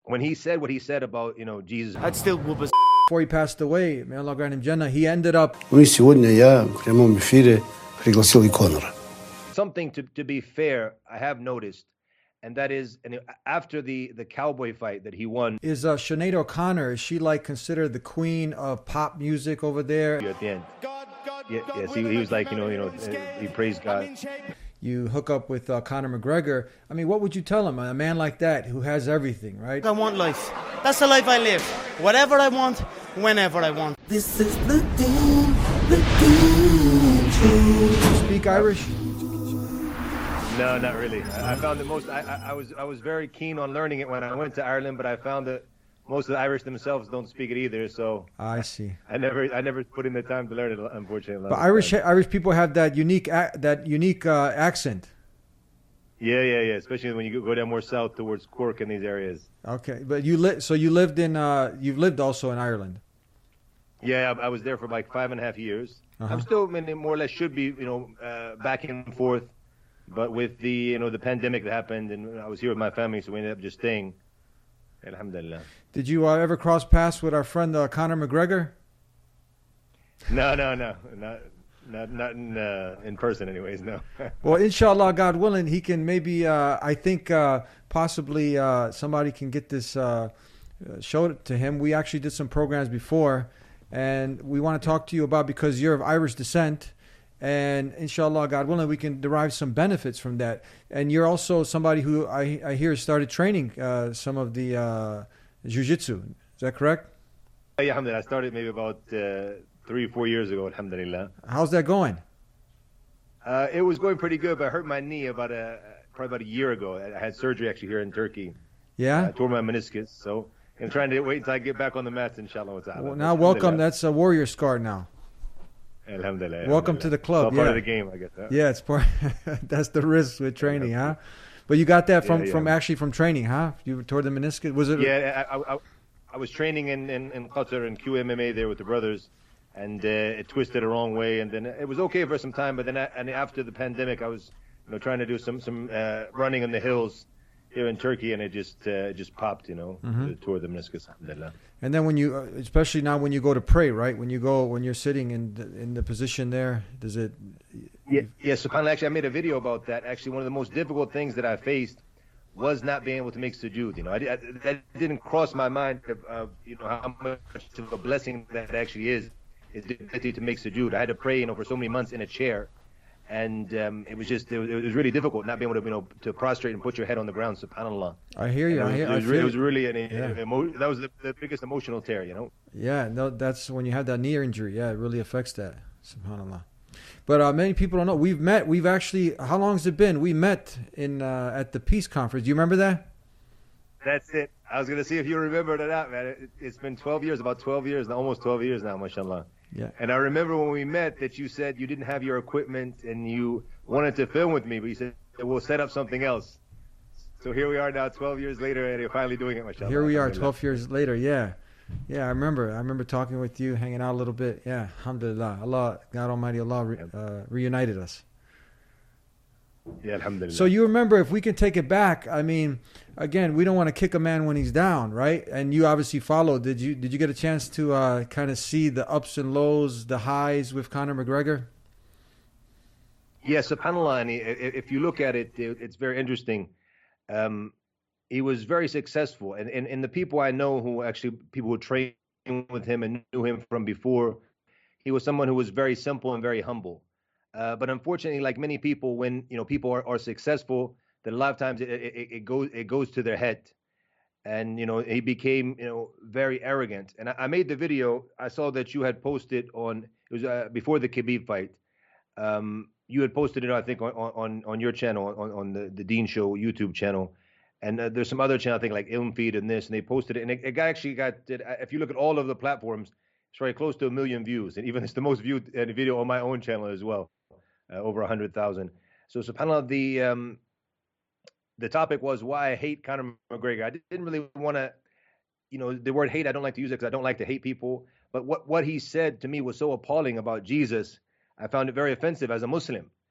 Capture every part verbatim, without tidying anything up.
when he said what he said about, you know, Jesus. I'd still whoop his Before he passed away, may Allah grant him Jannah, he ended up Ну и сегодня я в прямом эфире пригласил и Конора. Something to, to be fair, I have noticed, and that is, and after the, the cowboy fight that he won, is uh, Sinead O'Connor. Is she like considered the queen of pop music over there? at the end, yeah, yes, he, he was like, you know, you know, uh, he praised God. You hook up with uh, Conor McGregor. I mean, what would you tell him? A man like that who has everything, right? I want life. That's the life I live. Whatever I want, whenever I want. This is the Dean, the Dean Show. You speak Irish? No, not really. I, I found that most. I, I, I was I was very keen on learning it when I went to Ireland, but I found that most of the Irish themselves don't speak it either. So I see. I never I never put in the time to learn it, unfortunately. But Irish Irish people have that unique ac- that unique uh, accent. Yeah, yeah, yeah. Especially when you go down more south towards Cork and these areas. Okay, but you li- so you lived in uh, you've lived also in Ireland. Yeah, I, I was there for like five and a half years. Uh-huh. I'm still, I mean, more or less, should be, you know, uh, back and forth. But with the, you know, the pandemic that happened, and I was here with my family, so we ended up just staying. Alhamdulillah. Did you uh, ever cross paths with our friend uh, Conor McGregor? No, no, no, not, not, not in, uh, in person, anyways. No. Well, inshallah, God willing, he can maybe. Uh, I think uh, possibly uh, somebody can get this uh, show to him. We actually did some programs before, and we want to talk to you about because you're of Irish descent. And inshallah, God willing, we can derive some benefits from that. And you're also somebody who I, I hear started training uh, some of the uh, jiu-jitsu. Is that correct? Yeah, alhamdulillah. I started maybe about uh, three, four years ago, alhamdulillah. How's that going? Uh, it was going pretty good, but I hurt my knee about a, probably about a year ago. I had surgery actually here in Turkey. Yeah? I tore my meniscus, so I'm trying to wait until I get back on the mats, inshallah. Well, now, welcome. That's a warrior scar now. Alhamdulillah. Welcome to the club. It's all yeah. part of the game, I guess. Huh? Yeah, it's part. That's the risk with training, huh? But you got that from, Yeah, yeah. from actually from training, huh? You tore the meniscus. Was it? Yeah, I, I, I, I was training in, in, in Qatar and Q M M A there with the brothers, and uh, it twisted the wrong way, and then it was okay for some time, but then I, and after the pandemic, I was, you know, trying to do some some uh, running in the hills here in Turkey, and it just uh, it just popped, you know, Mhm. it tore the meniscus. Alhamdulillah. And then when you, uh, especially now when you go to pray, right? When you go, when you're sitting in the, in the position there, does it? Yeah, yeah. SubhanAllah, actually, I made a video about that. Actually, one of the most difficult things that I faced was not being able to make sujood. You know, I, I, that didn't cross my mind of, of, you know, how much of a blessing that actually is, is the ability to make sujood. I had to pray, you know, for so many months in a chair, and um, it was just, it was, it was really difficult not being able to, you know, to prostrate and put your head on the ground. SubhanAllah. I hear you. And I it was, hear. it I was, feel re- it you. was really an, Yeah. emo- that was the, the biggest emotional tear, you know. Yeah, no, that's when you have that knee injury. Yeah, it really affects that. Subhanallah. But uh, many people don't know. We've met. We've actually. How long has it been? We met in uh, at the Peace Conference. Do you remember that? That's it. I was going to see if you remember it or not, man. It, it's been twelve years, about twelve years, now, almost twelve years now, mashallah. Yeah. And I remember when we met that you said you didn't have your equipment and you wanted to film with me, but you said we'll set up something else. So here we are now, twelve years later, and you're finally doing it, mashallah. Here we are, Alhamdulillah. twelve years later. Yeah, yeah. I remember. I remember talking with you, hanging out a little bit. Yeah, alhamdulillah. Allah, God Almighty, Allah re, uh, reunited us. Yeah, alhamdulillah. So you remember, if we can take it back, I mean, again, we don't want to kick a man when he's down, right? And you obviously followed. Did you Did you get a chance to uh, kind of see the ups and lows, the highs with Conor McGregor? Yeah, subhanAllah, and i- i- if you look at it, it- it's very interesting. Um, he was very successful, and, and and the people I know who actually people who trained with him and knew him from before, he was someone who was very simple and very humble. Uh, but unfortunately, like many people, when you know people are, are successful, that a lot of times it, it, it goes it goes to their head, and you know he became you know very arrogant. And I, I made the video. I saw that you had posted on it was uh, before the Khabib fight. Um, you had posted it, I think, on on, on your channel, on, on the, the Dean Show YouTube channel, and uh, there's some other channel, I think, like Ilm Feed and this, and they posted it, and it, it got- actually got. It, if you look at all of the platforms, it's very close to a million views, and even it's the most viewed uh, video on my own channel as well, uh, over a hundred thousand. So, subhanallah, the um, the topic was why I hate Conor McGregor. I didn't really want to, you know, the word hate. I don't like to use it because I don't like to hate people. But what what he said to me was so appalling about Jesus. I found it very offensive as a Muslim.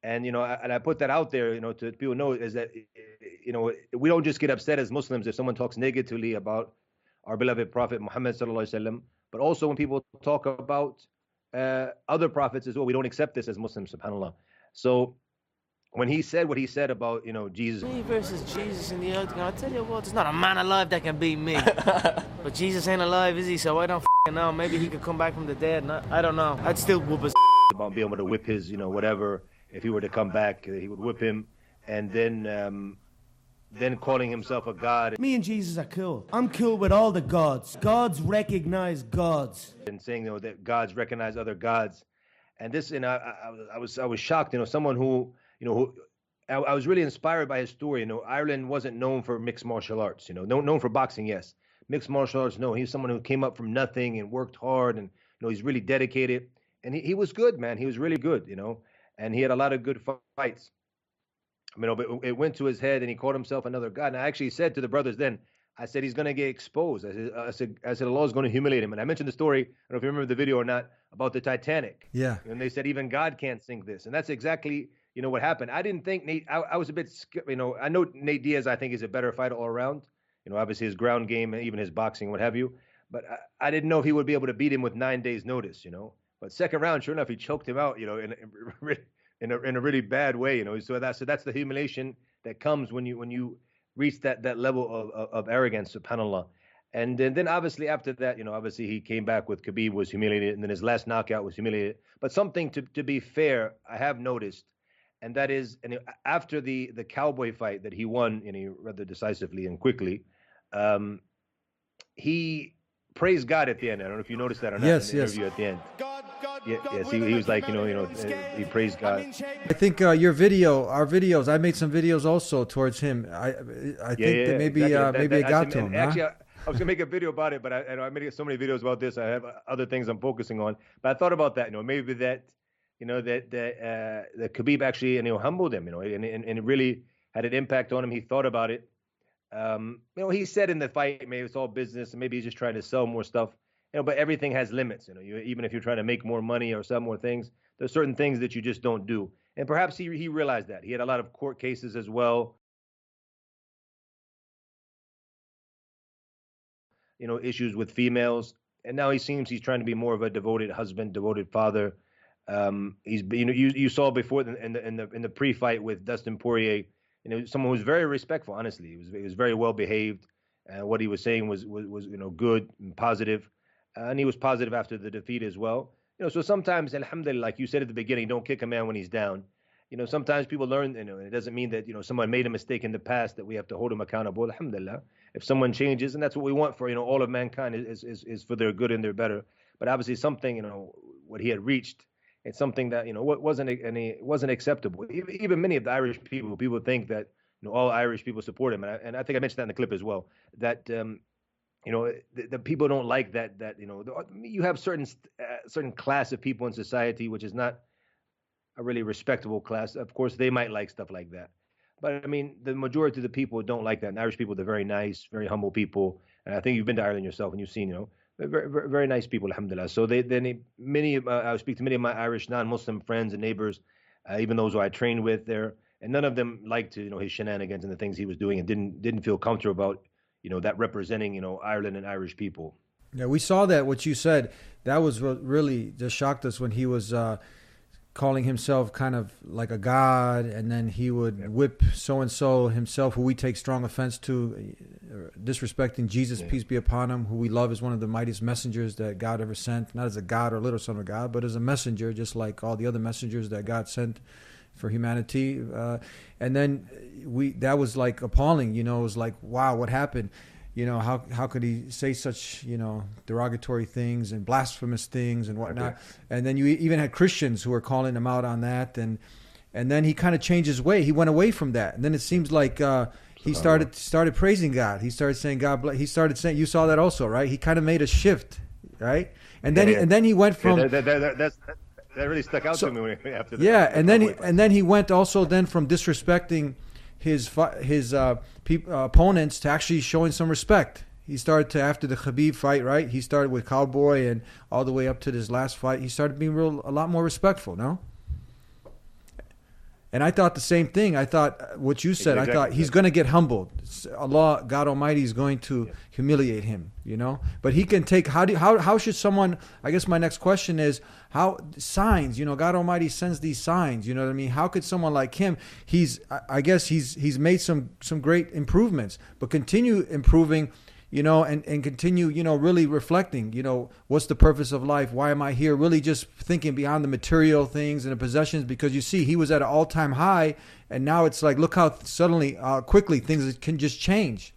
And you know, I, and I put that out there, you know, to people know is that, you know, we don't just get upset as Muslims if someone talks negatively about our beloved Prophet Muhammad sallallahu alaihi wasallam, but also when people talk about uh, other prophets as well, we don't accept this as Muslims, subhanallah. So when he said what he said about, you know, Jesus, Me versus Jesus in the octagon, I tell you what, there's not a man alive that can beat me. But Jesus ain't alive, is he? So I don't f***ing know. Maybe he could come back from the dead. No, I don't know. I'd still whoop his about being able to whip his, you know, whatever. If he were to come back, he would whip him, and then um, then calling himself a god. Me and Jesus are cool. I'm cool with all the gods. Gods recognize gods. And saying, you know, that gods recognize other gods. And this, and I, I, I was I was shocked, you know, someone who, you know, who, I, I was really inspired by his story. You know, Ireland wasn't known for mixed martial arts, you know, known, known for boxing, yes. Mixed martial arts, no. He's someone who came up from nothing and worked hard, and, you know, he's really dedicated. And he, he was good, man. He was really good, you know. And he had a lot of good fights. I mean, but it went to his head, and he called himself another god. And I actually said to the brothers then, I said, he's going to get exposed. I said, I said, I said, Allah is going to humiliate him. And I mentioned the story, I don't know if you remember the video or not, about the Titanic. Yeah. And they said, even God can't sink this. And that's exactly, you know, what happened. I didn't think Nate, I, I was a bit, you know, I know Nate Diaz, I think, is a better fighter all around. You know, obviously his ground game, even his boxing, what have you. But I, I didn't know if he would be able to beat him with nine days notice, you know. But second round, sure enough, he choked him out, you know, in, in, in, a, in a really bad way, you know. So that's, so that's the humiliation that comes when you when you reach that that level of, of, of arrogance, subhanAllah. And then, then obviously after that, you know, obviously he came back with Khabib, was humiliated, and then his last knockout was humiliated. But something to, to be fair, I have noticed, and that is, and after the, the Cowboy fight that he won, you know, rather decisively and quickly, um, he praised God at the end. I don't know if you noticed that or not. Yes, in the yes. interview at the end. Yeah, yes, he, he was like, you know, you know, uh, he praised God. I think uh, your video, our videos, I made some videos also towards him. I I think Yeah, yeah, that maybe exactly. uh, That- maybe that- it got actually, to him. and huh? Actually, I, I was gonna make a video about it, but I, you know, I made so many videos about this. I have other things I'm focusing on. But I thought about that. You know, maybe that, you know, that that uh, that Khabib actually, you know, humbled him. You know, and, and and it really had an impact on him. He thought about it. Um, you know, he said in the fight, maybe it's all business, and maybe he's just trying to sell more stuff. You know, but everything has limits. You know, you, even if you're trying to make more money or sell more things, there's certain things that you just don't do. And perhaps he he realized that. He had a lot of court cases as well. You know, issues with females, and now he seems he's trying to be more of a devoted husband, devoted father. Um, he's, you know, you you saw before in the in the in the pre-fight with Dustin Poirier, you know, someone who's very respectful. Honestly, he was he was very well behaved, and what he was saying was was, was you know good and positive. Uh, and he was positive after the defeat as well. You know, so sometimes, alhamdulillah, like you said at the beginning, don't kick a man when he's down. You know, sometimes people learn, you know, and it doesn't mean that, you know, someone made a mistake in the past that we have to hold him accountable. Alhamdulillah. If someone changes, and that's what we want for, you know, all of mankind is, is, is for their good and their better. But obviously something, you know, what he had reached, it's something that, you know, what wasn't any, wasn't acceptable. Even, even many of the Irish people, people think that, you know, all Irish people support him. And I, and I think I mentioned that in the clip as well, that, um, you know, the, the people don't like that, that, you know, the, you have certain, uh, certain class of people in society, which is not a really respectable class. Of course, they might like stuff like that. But I mean, the majority of the people don't like that. And Irish people, they're very nice, very humble people. And I think you've been to Ireland yourself and you've seen, you know, very, very, very nice people, alhamdulillah. So they, then many, uh, I speak to many of my Irish non-Muslim friends and neighbors, uh, even those who I trained with there, and none of them liked, you know, his shenanigans and the things he was doing, and didn't didn't feel comfortable about, you know, that representing, you know, Ireland and Irish people. Yeah, we saw that, what you said. That was what really just shocked us when he was uh, calling himself kind of like a god, and then he would yeah. whip so-and-so himself, who we take strong offense to, uh, disrespecting Jesus, yeah. peace be upon him, who we love as one of the mightiest messengers that God ever sent, not as a god or little son of God, but as a messenger, just like all the other messengers that God sent for humanity. Uh, and then we that was like appalling, you know. It was like, wow, what happened? You know, how how could he say such, you know, derogatory things and blasphemous things and whatnot? Okay. And then you even had Christians who were calling him out on that, and and then he kind of changed his way. He went away from that, and then it seems like uh, he started started praising God. He started saying God bless. He started saying, you saw that also, right? He kind of made a shift, right? And then yeah, yeah. He, and then he went from yeah, that, that, that, that's, that really stuck out so, to me after that. Yeah, and then he, and then he went also then from disrespecting his his uh, pe- uh, opponents to actually showing some respect. He started to, after the Khabib fight, right? He started with Cowboy and all the way up to this last fight. He started being real a lot more respectful. No. And I thought the same thing. I thought uh, what you said. Exactly. I thought he's going to get humbled. Allah, God Almighty, is going to yeah. humiliate him. You know, but he can take. How do? How how should someone? I guess my next question is how signs. You know, God Almighty sends these signs. You know what I mean? How could someone like him? He's. I, I guess he's he's made some some great improvements, but continue improving. You know, and, and continue, you know, really reflecting, you know, what's the purpose of life? Why am I here? Really just thinking beyond the material things and the possessions, because you see, he was at an all-time high, and now it's like, look how suddenly, uh, quickly things can just change.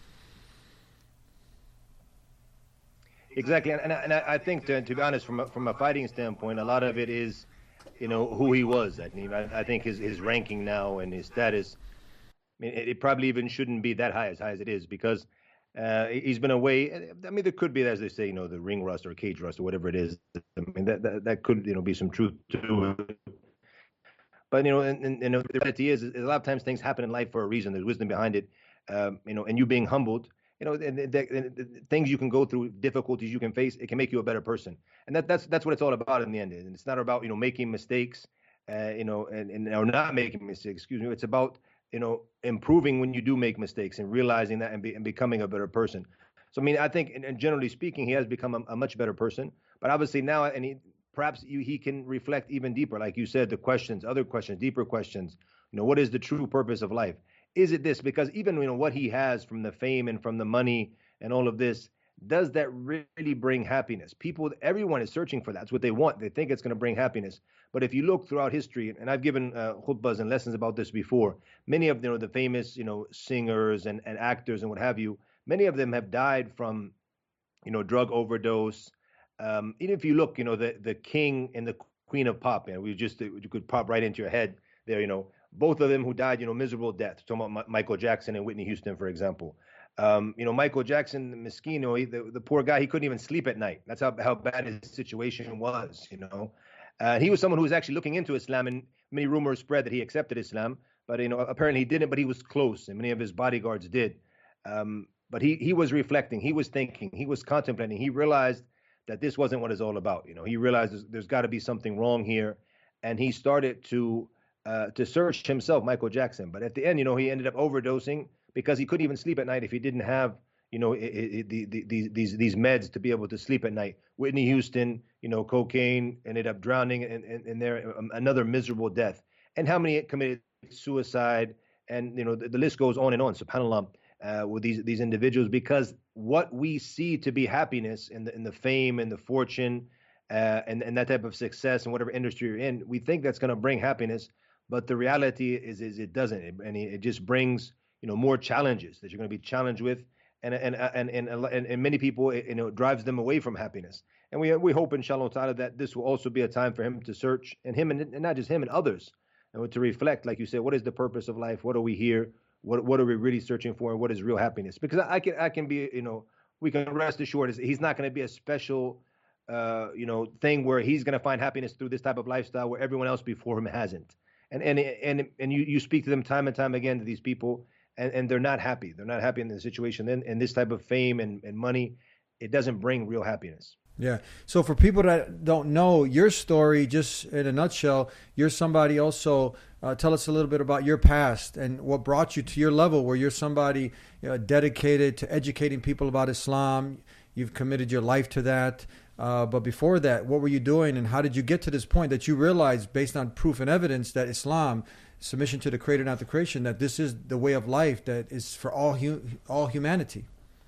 Exactly. And, and, I, and I think, to, to be honest, from a, from a fighting standpoint, a lot of it is, you know, who he was. I, mean, I, I think his, his ranking now and his status, I mean, it, it probably even shouldn't be that high, as high as it is, because Uh, he's been away. I mean, there could be, as they say, you know, the ring rust or cage rust or whatever it is. I mean, that that, that could, you know, be some truth to it. But, you know, and, and, and the reality is, is, a lot of times things happen in life for a reason. There's wisdom behind it, um, you know, and you being humbled, you know, and, and, and, and things you can go through, difficulties you can face, it can make you a better person. And that that's that's what it's all about in the end. And it's not about, you know, making mistakes, uh, you know, and, and or not making mistakes, excuse me. It's about, you know, improving when you do make mistakes and realizing that and, be, and becoming a better person. So, I mean, I think, and, and generally speaking, he has become a, a much better person. But obviously now, and he, perhaps you, he can reflect even deeper, like you said, the questions, other questions, deeper questions. You know, what is the true purpose of life? Is it this? Because even, you know, what he has from the fame and from the money and all of this, does that really bring happiness? People, everyone is searching for that. That's what they want. They think it's going to bring happiness. But if you look throughout history, and I've given uh, khutbahs and lessons about this before, many of, you know, the famous, you know, singers and, and actors and what have you, many of them have died from, you know, drug overdose. Um, even if you look, you know, the, the king and the queen of pop, you know, we just, you could pop right into your head there, you know, both of them who died, you know, miserable deaths. Talking about Michael Jackson and Whitney Houston, for example. Um, you know, Michael Jackson, Miskino, he, the, the poor guy, he couldn't even sleep at night. That's how, how bad his situation was, you know. Uh, he was someone who was actually looking into Islam, and many rumors spread that he accepted Islam, but, you know, apparently he didn't, but he was close, and many of his bodyguards did. Um, but he, he was reflecting, he was thinking, he was contemplating, he realized that this wasn't what it's all about. You know, he realized there's, there's got to be something wrong here, and he started to uh, to search himself, Michael Jackson. But at the end, you know, he ended up overdosing, because he couldn't even sleep at night if he didn't have, you know, it, it, the, the, these these these meds to be able to sleep at night. Whitney Houston, you know, cocaine, ended up drowning in, in, in there, um, another miserable death. And how many committed suicide? And, you know, the, the list goes on and on, subhanAllah, uh, with these these individuals, because what we see to be happiness in the, in the fame and the fortune uh, and, and that type of success in whatever industry you're in, we think that's going to bring happiness. But the reality is, is it doesn't. It, and it just brings, you know, more challenges that you're going to be challenged with, and and and and and, and many people, you know, drives them away from happiness. And we we hope, inshallah ta'ala, that this will also be a time for him to search, and him, and, and not just him, and others, and to reflect, like you said, what is the purpose of life? What are we here? What what are we really searching for? And what is real happiness? Because I can I can be, you know, we can rest assured he's not going to be a special, uh, you know, thing where he's going to find happiness through this type of lifestyle where everyone else before him hasn't. And and and and you you speak to them time and time again, to these people. And, and they're not happy. They're not happy in the situation. Then, and this type of fame and, and money, it doesn't bring real happiness. Yeah. So for people that don't know your story, just in a nutshell, you're somebody also, uh, tell us a little bit about your past and what brought you to your level where you're somebody, you know, dedicated to educating people about Islam. You've committed your life to that. Uh, but before that, what were you doing, and how did you get to this point that you realized, based on proof and evidence, that Islam, submission to the Creator, not the creation, that this is the way of life that is for all hu- all humanity?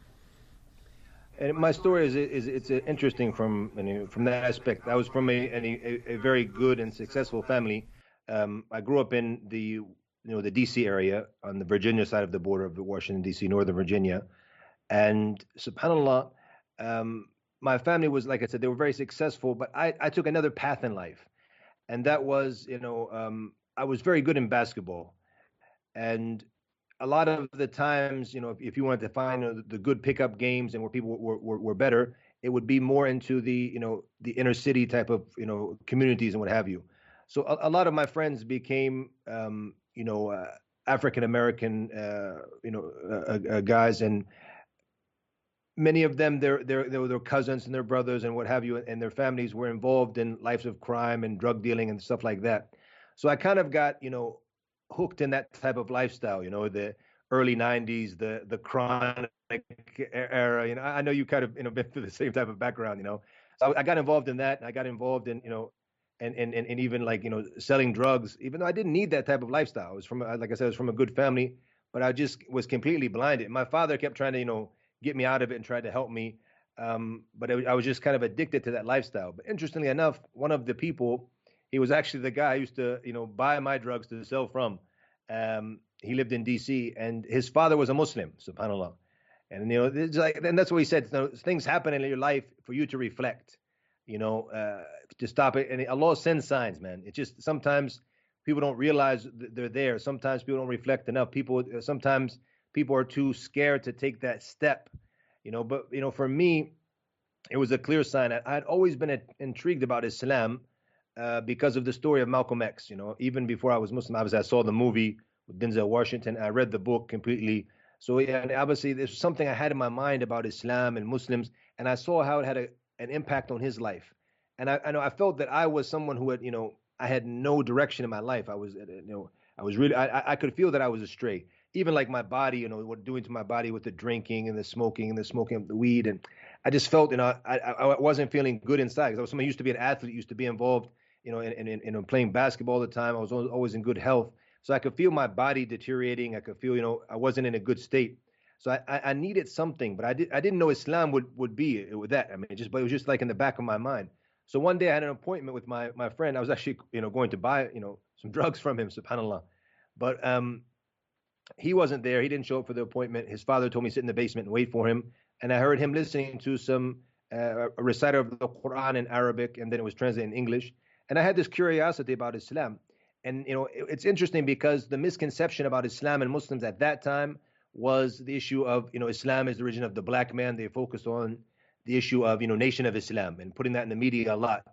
And my story is is it's interesting from from that aspect. I was from a a, a very good and successful family. Um, I grew up in the you know the D C area on the Virginia side of the border of Washington D C, Northern Virginia, and subhanallah, um, my family was, like I said, they were very successful. But I, I took another path in life, and that was, you know, um, I was very good in basketball, and a lot of the times, you know, if, if you wanted to find, you know, the, the good pickup games and where people were, were, were better, it would be more into the, you know, the inner city type of, you know, communities and what have you. So a, a lot of my friends became, um, you know, uh, African American, uh, you know, uh, uh, guys, and many of them, their their their cousins and their brothers and what have you, and their families were involved in lives of crime and drug dealing and stuff like that. So I kind of got, you know, hooked in that type of lifestyle, you know, the early nineties, the the chronic era. You know, I know you kind of, you know, been through the same type of background, you know. So I got involved in that, and I got involved in, you know, and and and, and even like, you know, selling drugs, even though I didn't need that type of lifestyle. I was from, like I said, I was from a good family, but I just was completely blinded. My father kept trying to, you know, get me out of it and tried to help me. Um, but it, I was just kind of addicted to that lifestyle. But interestingly enough, one of the people, he was actually the guy I used to, you know, buy my drugs to sell from. Um, he lived in D C, and his father was a Muslim, subhanAllah. And, you know, it's like, and that's what he said. You know, things happen in your life for you to reflect, you know, uh, to stop it. And Allah sends signs, man. It's just sometimes people don't realize they're there. Sometimes people don't reflect enough. People, sometimes people are too scared to take that step, you know. But, you know, for me, it was a clear sign. I had always been intrigued about Islam uh, because of the story of Malcolm X. You know, even before I was Muslim, obviously I saw the movie with Denzel Washington. I read the book completely. So, yeah, and obviously there's something I had in my mind about Islam and Muslims, and I saw how it had a, an impact on his life. And I, I know I felt that I was someone who had, you know, I had no direction in my life. I was, you know, I was really, I, I could feel that I was astray. Even like my body, you know, what doing to my body with the drinking and the smoking and the smoking of the weed. And I just felt, you know, I, I, I wasn't feeling good inside, because I was someone who used to be an athlete, used to be involved, you know, in, in, in, in playing basketball all the time. I was always in good health. So I could feel my body deteriorating. I could feel, you know, I wasn't in a good state. So I, I, I needed something, but I, did, I didn't know Islam would, would be with that. I mean, it just, but it was just like in the back of my mind. So one day I had an appointment with my, my friend. I was actually, you know, going to buy, you know, some drugs from him, subhanAllah. But um, he wasn't there. He didn't show up for the appointment. His father told me to sit in the basement and wait for him. And I heard him listening to some uh, a reciter of the Quran in Arabic, and then it was translated in English. And I had this curiosity about Islam. And, you know, it, it's interesting because the misconception about Islam and Muslims at that time was the issue of, you know, Islam is the religion of the black man. They focused on the issue of, you know, Nation of Islam and putting that in the media a lot.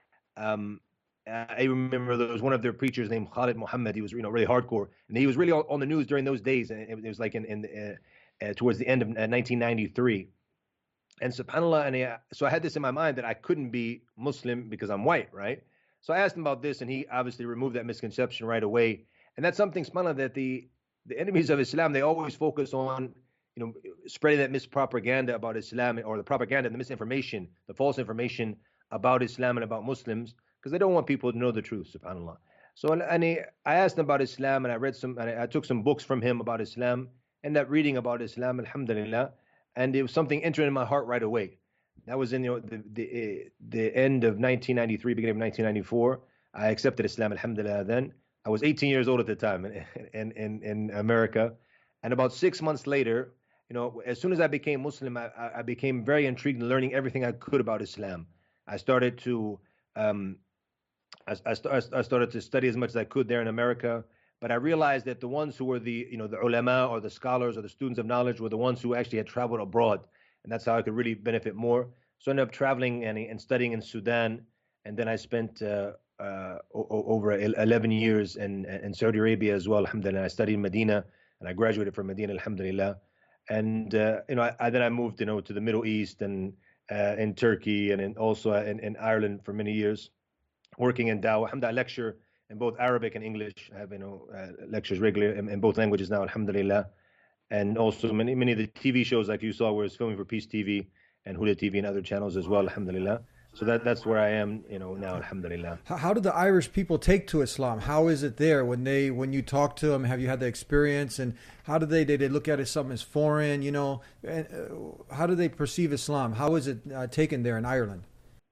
Um, I remember there was one of their preachers named Khalid Muhammad. He was, you know, really hardcore, and he was really on the news during those days. And it was like in, in uh, uh, towards the end of uh, nineteen ninety-three. And subhanAllah, and uh, so I had this in my mind that I couldn't be Muslim because I'm white, right? So I asked him about this, and he obviously removed that misconception right away. And that's something, subhanAllah, that the the enemies of Islam, they always focus on, you know, spreading that mispropaganda about Islam, or the propaganda, the misinformation, the false information about Islam and about Muslims, because they don't want people to know the truth, subhanAllah. So, and he, I asked him about Islam, and I read some, and I, I took some books from him about Islam, and that reading about Islam, alhamdulillah, and it was something entering in my heart right away. That was in, you know, the the, the end of nineteen ninety-three, beginning of nineteen ninety-four. I accepted Islam, alhamdulillah, then. I was eighteen years old at the time in, in, in, in America. And about six months later, you know, as soon as I became Muslim, I, I became very intrigued in learning everything I could about Islam. I started to, um, I, I, st- I started to study as much as I could there in America. But I realized that the ones who were the, you know, the ulama or the scholars or the students of knowledge were the ones who actually had traveled abroad. And that's how I could really benefit more. So I ended up traveling and, and studying in Sudan. And then I spent uh, uh, o- over eleven years in, in Saudi Arabia as well, alhamdulillah. I studied in Medina, and I graduated from Medina, alhamdulillah. And, uh, you know, I, I, then I moved, you know, to the Middle East and uh, in Turkey, and in, also in, in Ireland for many years, working in Dawah. Alhamdulillah, I lecture in both Arabic and English. I have, you know, uh, lectures regularly in, in both languages now, alhamdulillah. And also many many of the T V shows, like you saw, where it's filming for Peace T V and Huda T V and other channels as well, alhamdulillah. So that that's where I am, you know, now, alhamdulillah. How, how do the Irish people take to Islam? How is it there when they when you talk to them? Have you had the experience? And how do they they, they look at it something as foreign? You know, and uh, how do they perceive Islam? How is it uh, taken there in Ireland?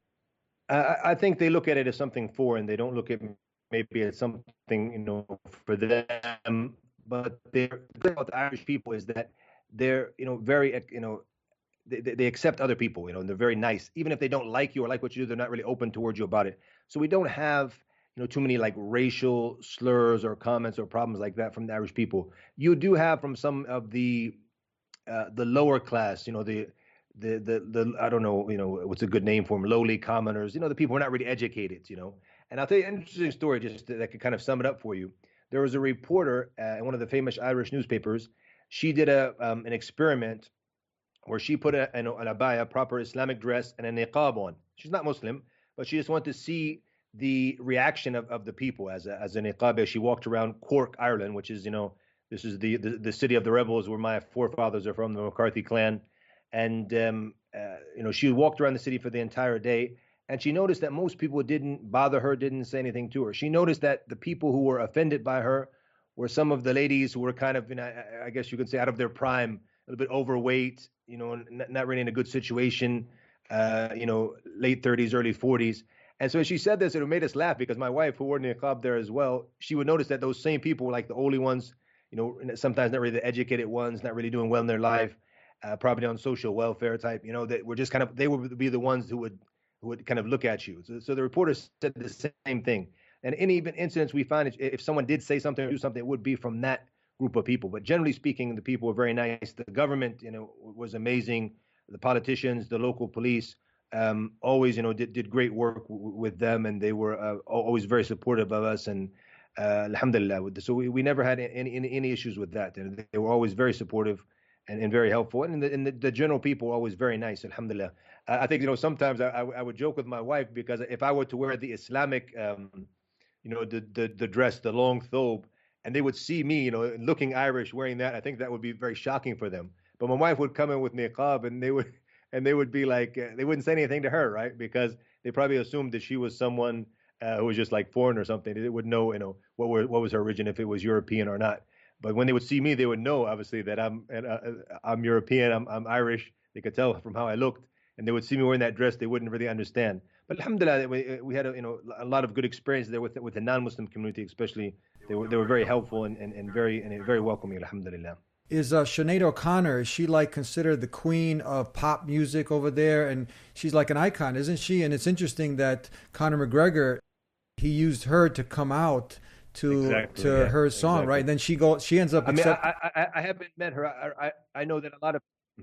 I, I think they look at it as something foreign. They don't look at maybe as something, you know, for them. But the thing about the Irish people is that they're, you know, very, you know, they, they accept other people, you know, and they're very nice. Even if they don't like you or like what you do, they're not really open towards you about it. So we don't have, you know, too many like racial slurs or comments or problems like that from the Irish people. You do have from some of the uh, the lower class, you know, the the the the I don't know, you know, what's a good name for them, lowly commoners, you know, the people who are not really educated, you know. And I'll tell you an interesting story just that, that could kind of sum it up for you. There was a reporter uh, in one of the famous Irish newspapers. She did a um, an experiment where she put a, an, an abaya, proper Islamic dress, and a niqab on. She's not Muslim, but she just wanted to see the reaction of, of the people as a, as a niqab as she walked around Cork, Ireland, which is, you know, this is the, the, the city of the rebels where my forefathers are from, the McCarthy clan. And, um, uh, you know, she walked around the city for the entire day. And she noticed that most people didn't bother her, didn't say anything to her. She noticed that the people who were offended by her were some of the ladies who were kind of, you know, I guess you could say out of their prime, a little bit overweight, you know, not really in a good situation, uh, you know, late thirties, early forties. And so as she said this, it made us laugh because my wife, who wore niqab there as well, she would notice that those same people were like the only ones, you know, sometimes not really the educated ones, not really doing well in their life, uh, probably on social welfare type, you know, that were just kind of, they would be the ones who would, who would kind of look at you. So, so the reporters said the same thing. And any even incidents we find, if someone did say something or do something, it would be from that group of people. But generally speaking, the people were very nice. The government, you know, was amazing. The politicians, the local police, um, always, you know, did, did great work w- with them. And they were uh, always very supportive of us. And uh, alhamdulillah. So we, we never had any, any any issues with that. And they were always very supportive and, and very helpful. And, the, and the, the general people were always very nice, alhamdulillah. I think, you know, sometimes I, I would joke with my wife because if I were to wear the Islamic, um, you know, the, the the dress, the long thobe, and they would see me, you know, looking Irish wearing that, I think that would be very shocking for them. But my wife would come in with niqab, and they would and they would be like, uh, they wouldn't say anything to her, right? Because they probably assumed that she was someone uh, who was just like foreign or something. They would know, you know, what were what was her origin, if it was European or not. But when they would see me, they would know, obviously, that I'm uh, I'm European, I'm I'm Irish. They could tell from how I looked. And they would see me wearing that dress, they wouldn't really understand. But alhamdulillah, we, we had a, you know, a lot of good experience there with with the non-Muslim community, especially. They were they were very helpful and, and, and very and very welcoming, alhamdulillah. Is uh, Sinead O'Connor, is she like considered the queen of pop music over there? And she's like an icon, isn't she? And it's interesting that Conor McGregor, he used her to come out to exactly, to yeah, her song, exactly. right? And then she go she ends up. I mean, accept- I, I I haven't met her. I I, I know that a lot of.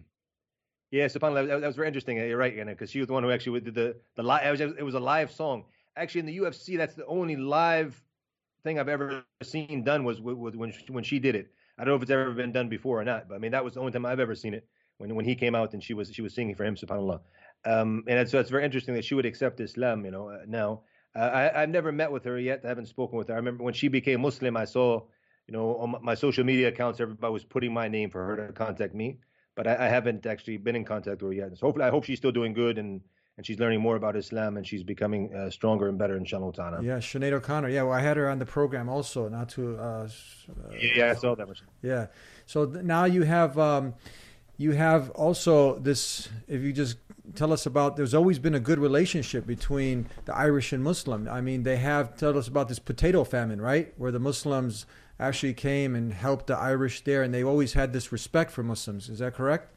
Yeah, subhanAllah, that, that was very interesting. You're right, Anna, because she was the one who actually did the the live. It was a live song. Actually, in the U F C, that's the only live thing I've ever seen done was with, with when she, when she did it. I don't know if it's ever been done before or not, but I mean that was the only time I've ever seen it when when he came out and she was she was singing for him, subhanAllah. Um, and it's, so it's very interesting that she would accept Islam, you know. Uh, now, uh, I, I've never met with her yet. I haven't spoken with her. I remember when she became Muslim, I saw, you know, on my social media accounts, everybody was putting my name for her to contact me. But I, I haven't actually been in contact with her yet. So hopefully, I hope she's still doing good and, and she's learning more about Islam and she's becoming uh, stronger and better, inshallah ta'ala. Yeah, Sinead O'Connor. Yeah, well, I had her on the program also, not to. Uh, uh, yeah, I saw that. Yeah. So th- now you have um, you have also this. If you just tell us about, there's always been a good relationship between the Irish and Muslim. I mean, they have tell us about this potato famine, right, where the Muslims actually came and helped the Irish there, and they've always had this respect for Muslims. Is that correct?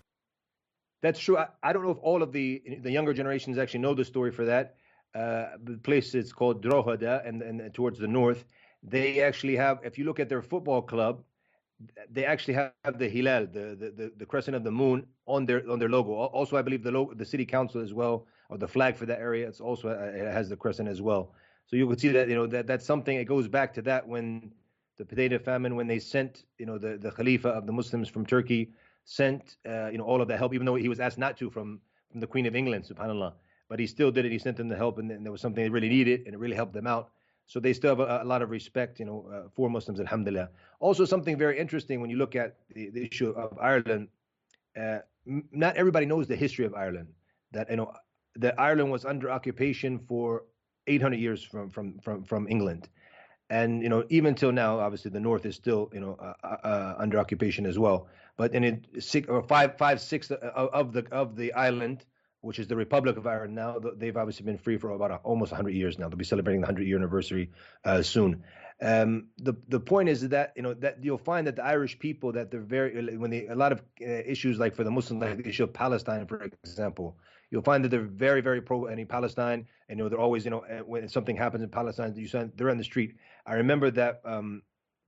That's true. I, I don't know if all of the the younger generations actually know the story for that. Uh, the place is called Drogheda, and, and towards the north, they actually have, if you look at their football club, they actually have the Hilal, the, the, the, the crescent of the moon on their on their logo. Also, I believe the lo- the city council as well, or the flag for that area, it's also uh, it has the crescent as well. So you could see that, you know, that that's something. It goes back to that when the potato famine, when they sent, you know, the, the Khalifa of the Muslims from Turkey sent, uh, you know, all of the help, even though he was asked not to from, from the Queen of England, subhanAllah. But he still did it. He sent them the help, and, and there was something they really needed, and it really helped them out. So they still have a, a lot of respect, you know, uh, for Muslims, alhamdulillah. Also, something very interesting when you look at the, the issue of Ireland, uh, m- not everybody knows the history of Ireland. That, you know, that Ireland was under occupation for eight hundred years from from from, from England. And, you know, even till now, obviously, the North is still, you know, uh, uh, under occupation as well. But in it, six or five, five, six of, of the of the island, which is the Republic of Ireland now, they've obviously been free for about a, almost one hundred years now. They'll be celebrating the one hundred year anniversary uh, soon. Um, the the point is that, you know, that you'll find that the Irish people, that they're very, when they, a lot of uh, issues like for the Muslims, like the issue of Palestine, for example, you'll find that they're very, very pro any Palestine. And, you know, they're always, you know, when something happens in Palestine, you find they're on the street. I remember that um,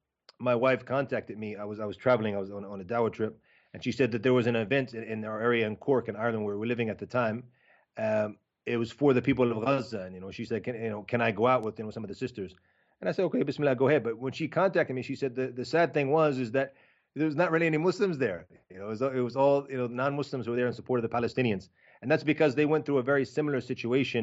my wife contacted me. I was I was traveling. I was on, on a Dawah trip, and she said that there was an event in, in our area in Cork, in Ireland, where we were living at the time. Um, it was for the people of Gaza, and, you know, she said, can, you know, can I go out with, you know, some of the sisters? And I said, okay, Bismillah, go ahead. But when she contacted me, she said the, the sad thing was is that there was not really any Muslims there. You know, it was, it was all, you know, non-Muslims who were there in support of the Palestinians, and that's because they went through a very similar situation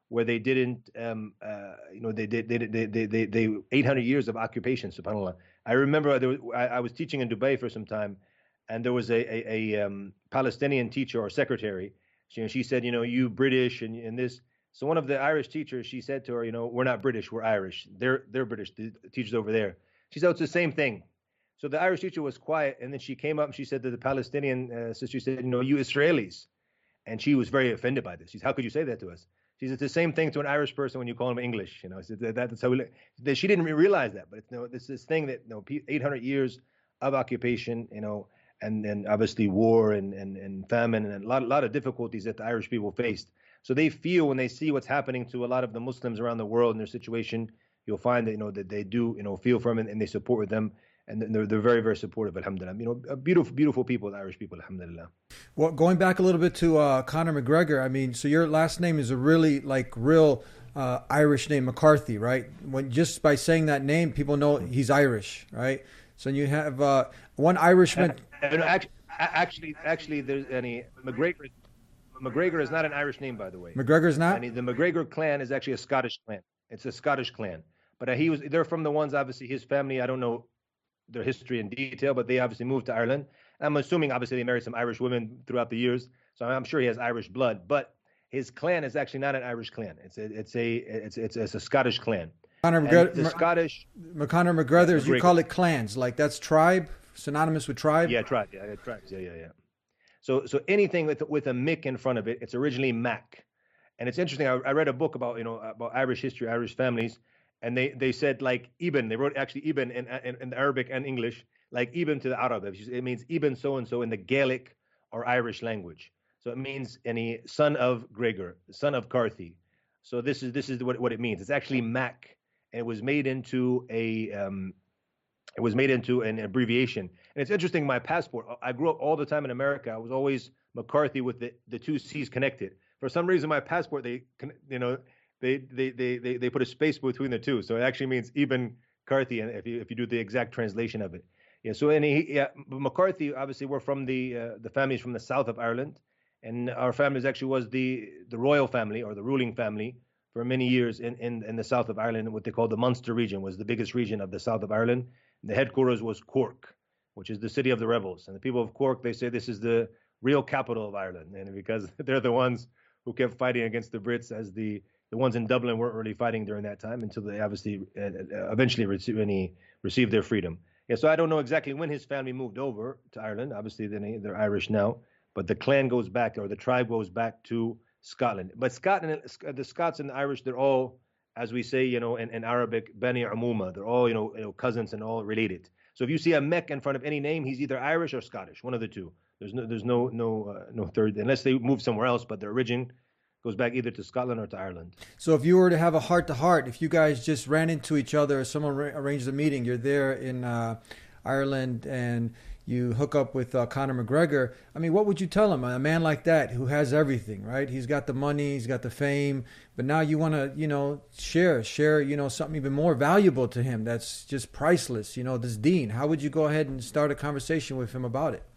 where they didn't, um, uh, you know, they did, they, they, they, they, they, eight hundred years of occupation, subhanAllah. I remember there was, I, I was teaching in Dubai for some time, and there was a, a, a um, Palestinian teacher or secretary. She, she said, you know, you British and, and this. So one of the Irish teachers, she said to her, you know, we're not British, we're Irish. They're, they're British, the teachers over there. She said, it's the same thing. So the Irish teacher was quiet, and then she came up and she said to the Palestinian uh, sister, she said, you know, you Israelis. And she was very offended by this. She said, how could you say that to us? She said, it's the same thing to an Irish person when you call them English. You know, she said, that's how we look. She didn't realize that, but it's, you know, this this thing that, you know, eight hundred years of occupation, you know, and then obviously war and, and, and famine and a lot, a lot of difficulties that the Irish people faced. So they feel when they see what's happening to a lot of the Muslims around the world in their situation, you'll find that, you know, that they do, you know, feel for them and, and they support with them. And they're, they're very, very supportive, alhamdulillah. You know, beautiful, beautiful people, the Irish people, alhamdulillah. Well, going back a little bit to uh, Conor McGregor, I mean, so your last name is a really, like, real uh, Irish name, McCarthy, right? When just by saying that name, people know he's Irish, right? So you have uh, one Irishman. Uh, actually, actually, actually, there's any McGregor. McGregor is not an Irish name, by the way. McGregor's not? And the McGregor clan is actually a Scottish clan. It's a Scottish clan. But uh, he was, they're from the ones, obviously, his family, I don't know their history in detail, but they obviously moved to Ireland. I'm assuming, obviously, they married some Irish women throughout the years, so I'm sure he has Irish blood. But his clan is actually not an Irish clan. It's a, it's a, it's, it's, it's a Scottish clan. Conor McGregor, the Scottish. Conor McGregor, yeah, you call it clans, like that's tribe, synonymous with tribe. Yeah, tribe. Yeah, tribes. Yeah, yeah, yeah. So, so anything with with a Mick in front of it, it's originally Mac. And it's interesting. I, I read a book about, you know, about Irish history, Irish families. And they, they said like Ibn, they wrote actually Ibn in, in, in Arabic and English, like Ibn to the Arab. It means Ibn so-and-so in the Gaelic or Irish language. So it means any son of Gregor, son of Carthy. So this is this is what, what it means. It's actually Mac. And it was made into a, um, it was made into an abbreviation. And it's interesting, my passport, I grew up all the time in America. I was always McCarthy with the, the two C's connected. For some reason, my passport, they, you know, They, they they they they put a space between the two, so it actually means Ibn Carthy, and if you if you do the exact translation of it, yeah. So and he, yeah, McCarthy, obviously, we're from the uh, the families from the south of Ireland, and our families actually was the the royal family or the ruling family for many years in in in the south of Ireland. What they call the Munster region was the biggest region of the south of Ireland. The headquarters was Cork, which is the city of the rebels, and the people of Cork, they say this is the real capital of Ireland, and because they're the ones who kept fighting against the Brits as the The ones in Dublin weren't really fighting during that time until they obviously uh, eventually received, any, received their freedom. Yeah, so I don't know exactly when his family moved over to Ireland. Obviously, they, they're Irish now, but the clan goes back, or the tribe goes back to Scotland. But Scotland, the Scots and the Irish, they're all, as we say, you know, in, in Arabic, Bani Umuma. They're all, you know, you know, cousins and all related. So if you see a Mek in front of any name, he's either Irish or Scottish, one of the two. There's no, there's no, no, uh, no third, unless they move somewhere else. But their origin goes back either to Scotland or to Ireland. So if you were to have a heart-to-heart, if you guys just ran into each other, or someone ra- arranged a meeting, you're there in uh, Ireland and you hook up with uh, Conor McGregor, I mean, what would you tell him? A man like that who has everything, right? He's got the money, he's got the fame, but now you want to, you know, share, share, you know, something even more valuable to him that's just priceless, you know, this deen. How would you go ahead and start a conversation with him about it?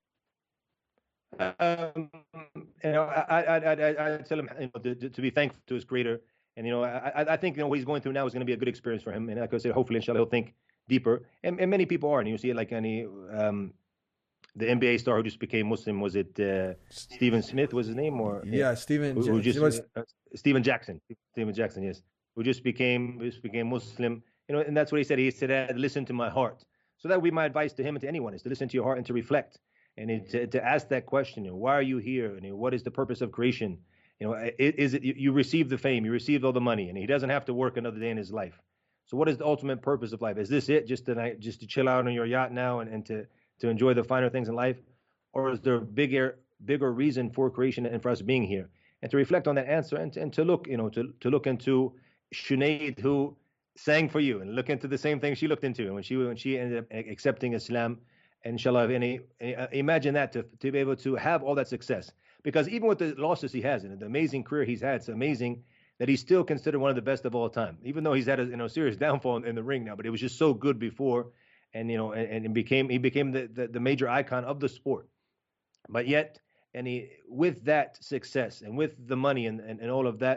Um, you know, I, I, I, I tell him, you know, to, to be thankful to his creator. And, you know, I, I think, you know, what he's going through now is going to be a good experience for him. And like I said, hopefully, inshallah, he'll think deeper. And, and many people are. And you see it like any, um, the N B A star who just became Muslim, was it uh, Stephen Smith was his name? Or Yeah, Stephen who, who just, was... uh, Stephen Jackson. Stephen Jackson, yes. Who just became, just became Muslim. You know, and that's what he said. He said, listen to my heart. So that would be my advice to him and to anyone, is to listen to your heart and to reflect. And it, to, to ask that question, you know, why are you here? And you know, what is the purpose of creation? You know, is, is it you, you receive the fame, you receive all the money, and he doesn't have to work another day in his life. So what is the ultimate purpose of life? Is this it, just to just to chill out on your yacht now and, and to to enjoy the finer things in life, or is there a bigger bigger reason for creation and for us being here? And to reflect on that answer and to, and to look, you know, to to look into Sinead, who sang for you, and look into the same thing she looked into, and when she when she ended up accepting Islam. And inshallah, any, imagine that, to, to be able to have all that success. Because even with the losses he has and the amazing career he's had, it's amazing that he's still considered one of the best of all time. Even though he's had a you know serious downfall in, in the ring now, but it was just so good before, and you know, and, and became he became the, the the major icon of the sport. But yet, and he with that success and with the money and, and, and all of that,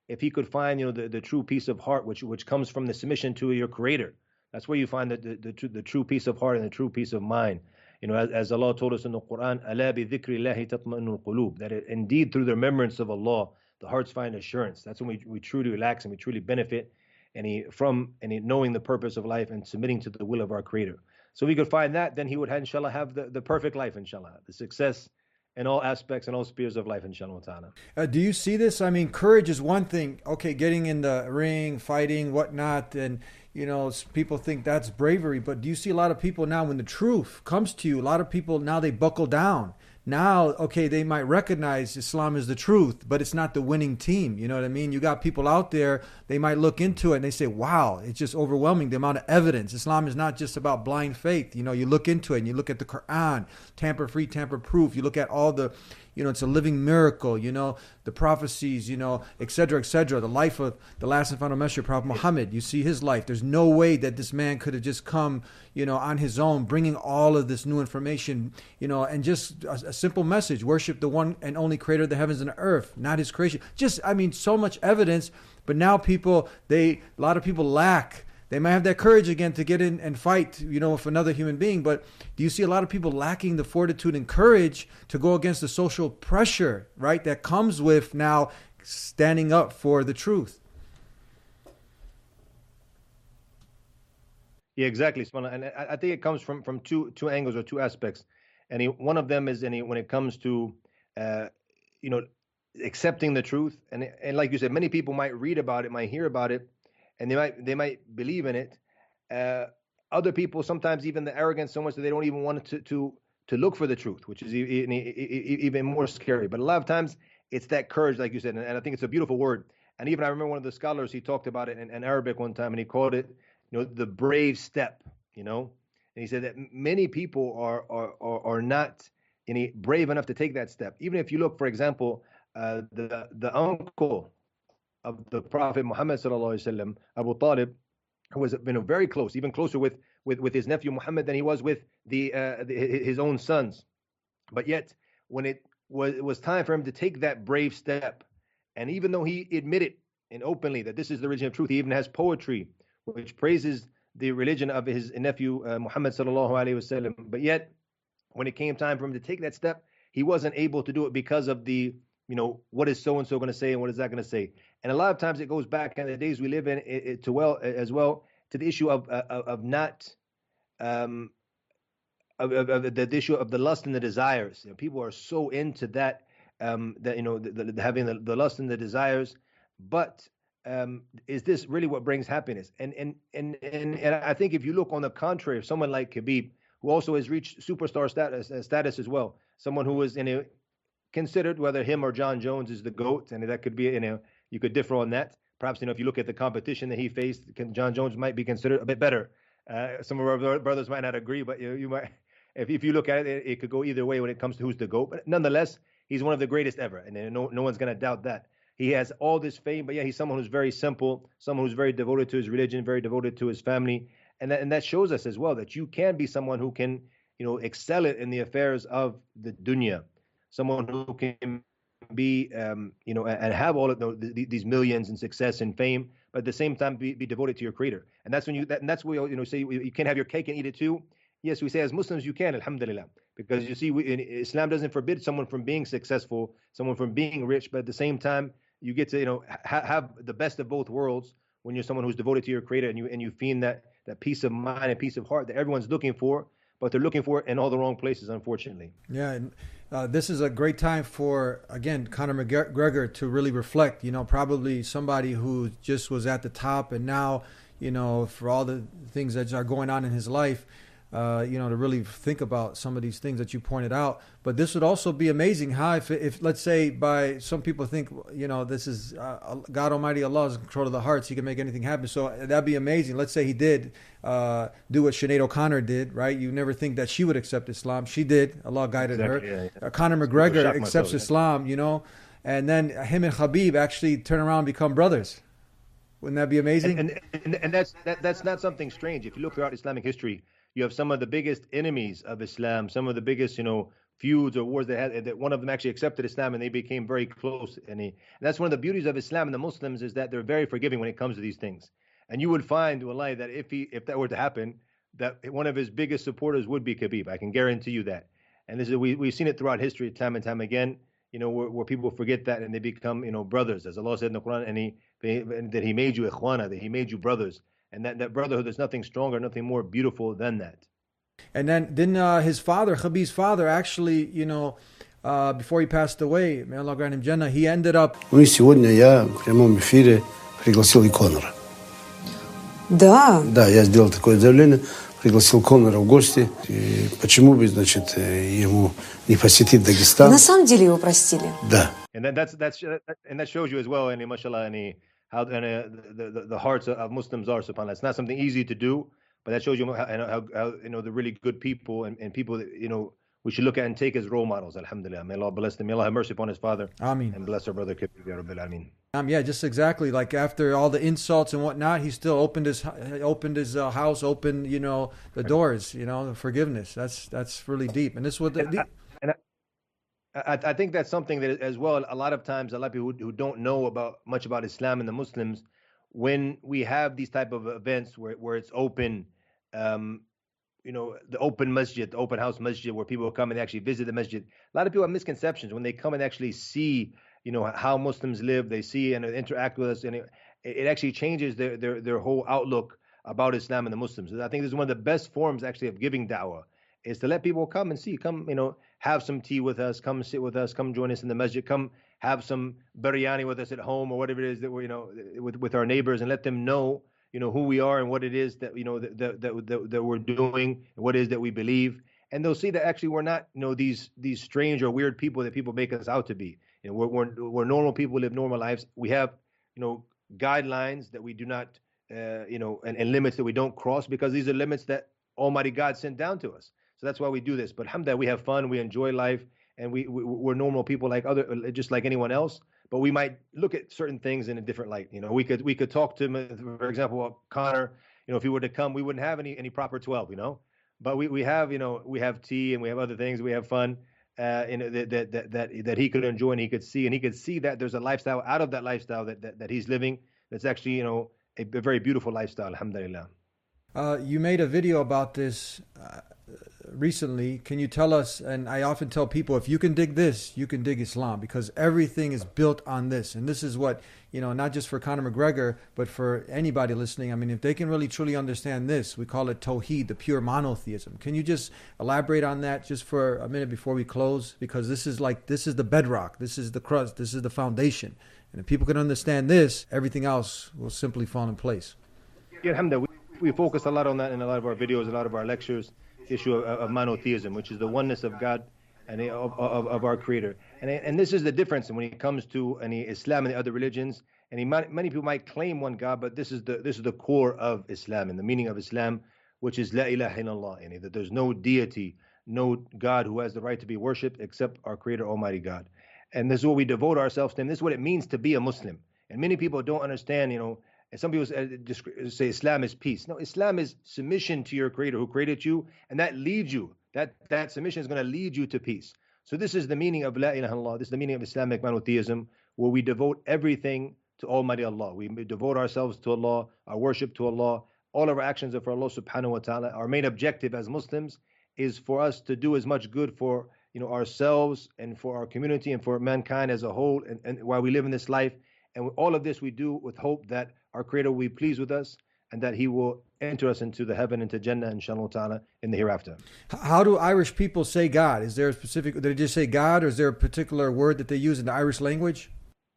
if he could find, you know, the, the true peace of heart, which which comes from the submission to your Creator. That's where you find the the, the, true, the true peace of heart and the true peace of mind. You know, as, as Allah told us in the Quran, "Ala bi dhikrillahi tatma'innul qulub," that it, indeed through the remembrance of Allah, the hearts find assurance. That's when we, we truly relax and we truly benefit, and he, from and he, knowing the purpose of life and submitting to the will of our Creator. So we could find that, then he would, inshallah, have the, the perfect life, inshallah, the success in all aspects and all spheres of life, inshallah ta'ala. Uh, do you see this? I mean, courage is one thing. Okay, getting in the ring, fighting, whatnot, and, you know, people think that's bravery. But do you see a lot of people now, when the truth comes to you, a lot of people now, they buckle down. Now, okay, they might recognize Islam is the truth, but it's not the winning team. You know what I mean? You got people out there, they might look into it and they say, wow, it's just overwhelming, the amount of evidence. Islam is not just about blind faith. You know, you look into it and you look at the Quran, tamper-free, tamper-proof. You look at all the, you know, it's a living miracle, you know, the prophecies, you know, et cetera, et cetera. The life of the last and final messenger, Prophet Muhammad. You see his life. There's no way that this man could have just come, you know, on his own, bringing all of this new information, you know, and just a, a simple message: worship the one and only Creator of the heavens and the earth, not his creation. Just, I mean, so much evidence. But now people, they, a lot of people lack. They might have that courage again to get in and fight, you know, with another human being. But do you see a lot of people lacking the fortitude and courage to go against the social pressure, right, that comes with now standing up for the truth? Yeah, exactly, and I, I think it comes from from two two angles or two aspects, and he, one of them is any when it comes to, uh, you know, accepting the truth, and and like you said, many people might read about it, might hear about it, and they might they might believe in it. Uh, other people, sometimes even the arrogance so much that they don't even want to to to look for the truth, which is even, even more scary. But a lot of times it's that courage, like you said, and, and I think it's a beautiful word. And even I remember one of the scholars, he talked about it in, in Arabic one time, and he called it, you know, the brave step. You know, and he said that many people are are are, are not any brave enough to take that step. Even if you look, for example, uh, the the uncle of the Prophet Muhammad sallallahu alaihi wasallam, Abu Talib, who was, you know, very close, even closer with with, with his nephew Muhammad than he was with the, uh, the his own sons. But yet, when it was it was time for him to take that brave step, and even though he admitted and openly that this is the religion of truth, he even has poetry which praises the religion of his nephew uh, Muhammad sallallahu alaihi wasallam. But yet, when it came time for him to take that step, he wasn't able to do it because of the, you know, what is so and so going to say and what is that going to say. And a lot of times it goes back in the days we live in, it, it, to well as well to the issue of uh, of not um of, of, of the, the issue of the lust and the desires. You know, people are so into that um that you know the, the, having the, the lust and the desires, but um is this really what brings happiness? And and and and, and I think if you look on the contrary of someone like Khabib, who also has reached superstar status uh, status as well, someone who was in a considered, whether him or John Jones is the GOAT, and that could be, you know, you could differ on that. Perhaps, you know, if you look at the competition that he faced, John Jones might be considered a bit better. Uh, some of our brothers might not agree, but you, you might, if, if you look at it, it, it could go either way when it comes to who's the GOAT. But nonetheless, he's one of the greatest ever, and no, no one's going to doubt that. He has all this fame, but yeah, he's someone who's very simple, someone who's very devoted to his religion, very devoted to his family, and that, and that shows us as well that you can be someone who can, you know, excel it in the affairs of the dunya, someone who can be, um, you know, and have all of the, these millions and success and fame, but at the same time be, be devoted to your Creator. And that's when you, that, and that's where, you know, say you can't have your cake and eat it too. Yes, we say as Muslims you can, alhamdulillah, because you see, we, Islam doesn't forbid someone from being successful, someone from being rich, but at the same time, you get to, you know, ha- have the best of both worlds when you're someone who's devoted to your Creator, and you and you feel that that peace of mind and peace of heart that everyone's looking for, but they're looking for it in all the wrong places, unfortunately. Yeah, and uh, this is a great time for, again, Conor McGregor to really reflect. You know, probably somebody who just was at the top, and now, you know, for all the things that are going on in his life, uh, you know, to really think about some of these things that you pointed out. But this would also be amazing, how if, if let's say, by some people think, you know, this is uh, God Almighty, Allah is in control of the hearts. He can make anything happen. So that'd be amazing. Let's say he did uh, do what Sinead O'Connor did, right? You never think that she would accept Islam. She did. Allah guided exactly, her. Yeah, yeah. Uh, Conor McGregor accepts myself, Islam, you know, and then him and Khabib actually turn around and become brothers. Wouldn't that be amazing? And, and, and, and that's that, that's not something strange. If you look throughout Islamic history, you have some of the biggest enemies of Islam, some of the biggest, you know, feuds or wars that had that one of them actually accepted Islam and they became very close. And, he, and that's one of the beauties of Islam and the Muslims is that they're very forgiving when it comes to these things. And you would find, wallahi, that if he if that were to happen, that one of his biggest supporters would be Khabib. I can guarantee you that. And this is we we've seen it throughout history, time and time again. You know, where, where people forget that and they become, you know, brothers, as Allah said in the Quran, and He that He made you ikhwana, that He made you brothers, and that that brotherhood, there's nothing stronger, nothing more beautiful than that. And then, then uh, his father, Khabib's father, actually, you know, uh, before he passed away, may Allah grant him Jannah, he ended up. Ну и сегодня я в прямом эфире пригласил и Конора. Да. Да, я сделал такое заявление, пригласил Конора в гости. И почему бы, значит, ему не посетить Дагестан? На самом деле его простили. Да. And that, that's that's and that shows you as well, and mashallah, and how and, uh, the, the the hearts of Muslims are. Subhanallah, it's not something easy to do. But that shows you how, how, how you know the really good people and, and people that you know we should look at and take as role models. Alhamdulillah. May Allah bless them. May Allah have mercy upon his father. Ameen. And bless our brother Khabib. Ya Rabbil Alameen. Um, yeah, just exactly. Like after all the insults and whatnot, he still opened his opened his uh, house, opened you know the doors, you know, forgiveness. That's that's really deep. And this was the. the and I, I, I think that's something that as well. A lot of times, a lot of people who, who don't know about much about Islam and the Muslims, when we have these type of events where where it's open. Um, you know, the open masjid, the open house masjid, where people come and actually visit the masjid. A lot of people have misconceptions when they come and actually see, you know, how Muslims live. They see and interact with us, and it, it actually changes their, their their whole outlook about Islam and the Muslims. I think this is one of the best forms actually of giving da'wah, is to let people come and see, come, you know, have some tea with us, come sit with us, come join us in the masjid, come have some biryani with us at home or whatever it is that we're, you know, with with our neighbors, and let them know. You know who we are and what it is that you know that that, that that we're doing, and what it is that we believe, and they'll see that actually we're not you know these these strange or weird people that people make us out to be. You know, we're we're, we're normal people, live normal lives. We have you know guidelines that we do not uh, you know and, and limits that we don't cross, because these are limits that Almighty God sent down to us. So that's why we do this. But alhamdulillah, we have fun, we enjoy life, and we, we we're normal people like other just like anyone else. But we might look at certain things in a different light. You know, we could we could talk to him, for example, Connor. You know, if he were to come, we wouldn't have any any proper twelve. You know, but we, we have you know we have tea and we have other things. We have fun. Uh, in that, that that that that he could enjoy and he could see and he could see that there's a lifestyle out of that lifestyle that that, that he's living. That's actually you know a, a very beautiful lifestyle. Alhamdulillah. Uh, you made a video about this uh, recently. Can you tell us, and I often tell people, if you can dig this, you can dig Islam, because everything is built on this. And this is what, you know, not just for Conor McGregor, but for anybody listening. I mean, if they can really truly understand this, we call it Tawheed, the pure monotheism. Can you just elaborate on that just for a minute before we close? Because this is like, this is the bedrock. This is the crust. This is the foundation. And if people can understand this, everything else will simply fall in place. Yeah, alhamdulillah. We focus a lot on that in a lot of our videos, a lot of our lectures, the issue of, of monotheism, which is the oneness of God and of, of, of our Creator. And and this is the difference when it comes to any Islam and the other religions. And he might, many people might claim one God, but this is the this is the core of Islam and the meaning of Islam, which is La ilaha illallah, yani that there's no deity, no God who has the right to be worshipped except our Creator, Almighty God. And this is what we devote ourselves to. And this is what it means to be a Muslim. And many people don't understand, you know. And some people say Islam is peace. No, Islam is submission to your Creator who created you, and that leads you. That that submission is going to lead you to peace. So this is the meaning of La ilaha illallah. This is the meaning of Islamic monotheism, where we devote everything to Almighty Allah. We devote ourselves to Allah, our worship to Allah. All of our actions are for Allah subhanahu wa ta'ala. Our main objective as Muslims is for us to do as much good for you know ourselves and for our community and for mankind as a whole, and, and while we live in this life. And all of this we do with hope that our Creator will be pleased with us and that He will enter us into the heaven, into Jannah, inshallah ta'ala, in the hereafter. How do Irish people say God? Is there a specific, do they just say God, or is there a particular word that they use in the Irish language?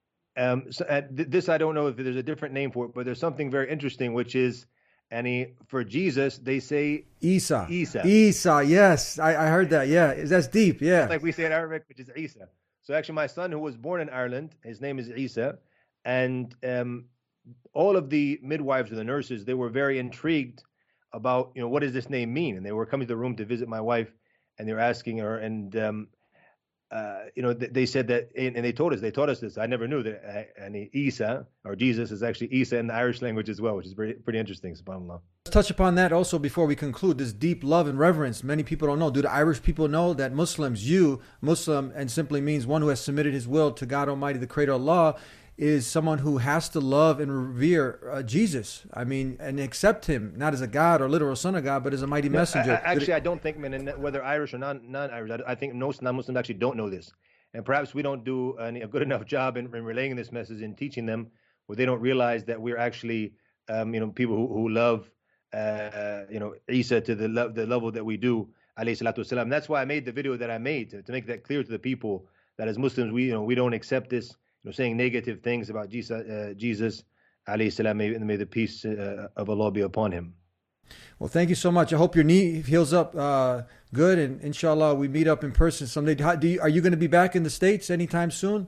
Um, so, uh, th- this I don't know if there's a different name for it, but there's something very interesting, which is, and he, for Jesus, they say Isa. Isa. Isa, yes. I, I heard that, yeah. That's deep, yeah. Like we say in Arabic, which is Isa. So actually my son, who was born in Ireland, his name is Isa, and um, all of the midwives and the nurses, they were very intrigued about, you know, what does this name mean? And they were coming to the room to visit my wife, and they were asking her. And um, uh, you know, they said that, and they told us, they taught us this. I never knew that uh, and Isa, or Jesus, is actually Isa in the Irish language as well, which is pretty, pretty interesting, subhanAllah. Let's touch upon that also before we conclude. This deep love and reverence. Many people don't know. Do the Irish people know that Muslims, you, Muslim, and simply means one who has submitted his will to God Almighty, the Creator Allah, is someone who has to love and revere uh, Jesus. I mean, and accept him, not as a God or literal son of God, but as a mighty No, messenger. I, I, actually, I don't think, man, whether Irish or non, non-Irish, I, I think most non-Muslims actually don't know this. And perhaps we don't do any, a good enough job in, in relaying this message and teaching them, where they don't realize that we're actually, um, you know, people who, who love, uh, you know, Isa to the, lo- the level that we do, alayhi salatu wasalam. That's why I made the video that I made, to, to make that clear to the people that as Muslims, we, you know, we don't accept this, you know, saying negative things about Jesus, uh, Jesus alayhi salam, may, may the peace uh, of Allah be upon him. Well, thank you so much. I hope your knee heals up uh, good, and inshallah we meet up in person someday. How, do you, are you going to be back in the States anytime soon?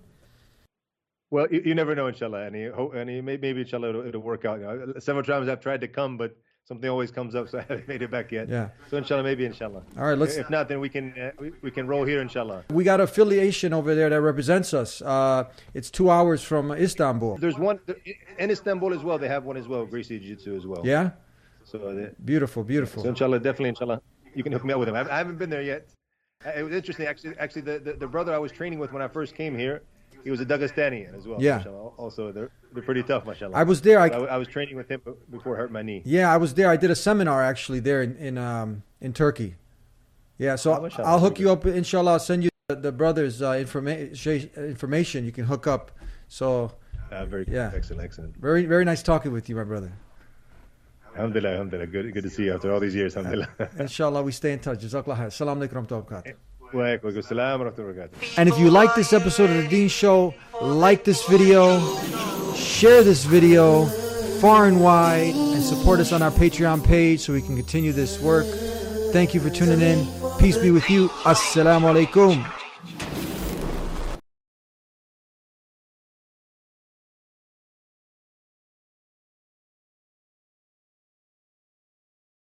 Well, you, you never know, inshallah. And, you, and you, maybe, inshallah, it'll, it'll work out. You know, several times I've tried to come, but something always comes up, so I haven't made it back yet. Yeah. So inshallah, maybe inshallah. All right, let's. If not, then we can uh, we, we can roll here, inshallah. We got affiliation over there that represents us. Uh, it's two hours from Istanbul. There's one in Istanbul as well. They have one as well, Gracie Jiu-Jitsu as well. Yeah. So they, beautiful, beautiful. So inshallah, definitely, inshallah, you can hook me up with him. I, I haven't been there yet. It was interesting, actually. Actually, the, the, the brother I was training with when I first came here, he was a Dagestani as well. Yeah. Mashallah. Also, they're they're pretty tough, mashallah. I was there. I, so I, I was training with him before I hurt my knee. Yeah, I was there. I did a seminar actually there in in um in Turkey. Yeah, so Oh, mashallah. I'll hook you up. Inshallah, I'll send you the, the brother's uh, informa- information. You can hook up. So. Uh, very yeah. excellent, excellent. Very very nice talking with you, my brother. Alhamdulillah, alhamdulillah. Good, good to see you after all these years, alhamdulillah. Inshallah, we stay in touch. Jazakallah khair. Assalamu alaikum wa rahmatullahi wa barakatuh. And if you like this episode of The Deen Show, like this video, share this video far and wide, and support us on our Patreon page so we can continue this work. Thank you for tuning in. Peace be with you. Assalamu alaikum.